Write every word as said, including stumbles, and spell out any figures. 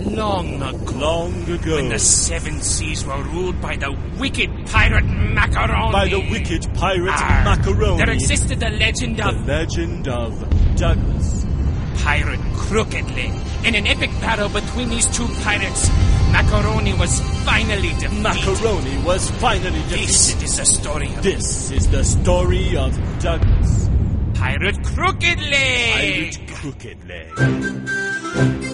long ago. Long ago. When the seven seas were ruled by the wicked pirate Macaroni. By the wicked pirate Arr, Macaroni. There existed the legend The of... legend of Douglas. Pirate Crooked Leg. In an epic battle between these two pirates, Macaroni was finally defeated. Macaroni was finally defeated. This is the story of... This is the story of Douglas. Pirate Crooked Leg. Pirate Crooked Leg.